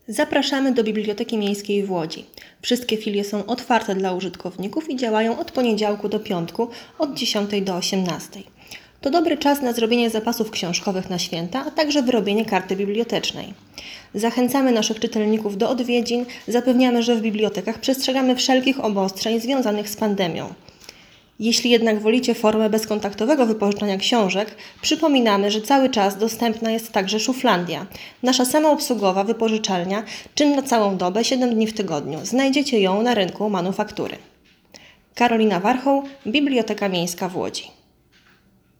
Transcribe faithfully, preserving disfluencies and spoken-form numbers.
Zapraszamy do Biblioteki Miejskiej w Łodzi. Wszystkie filie są otwarte dla użytkowników i działają od poniedziałku do piątku od dziesiątej do osiemnastej. To dobry czas na zrobienie zapasów książkowych na święta, a także wyrobienie karty bibliotecznej. Zachęcamy naszych czytelników do odwiedzin, zapewniamy, że w bibliotekach przestrzegamy wszelkich obostrzeń związanych z pandemią. Jeśli jednak wolicie formę bezkontaktowego wypożyczania książek, przypominamy, że cały czas dostępna jest także Szuflandia, nasza samoobsługowa wypożyczalnia, czynna całą dobę, siedem dni w tygodniu. Znajdziecie ją na rynku Manufaktury. Karolina Warchoł, Biblioteka Miejska w Łodzi.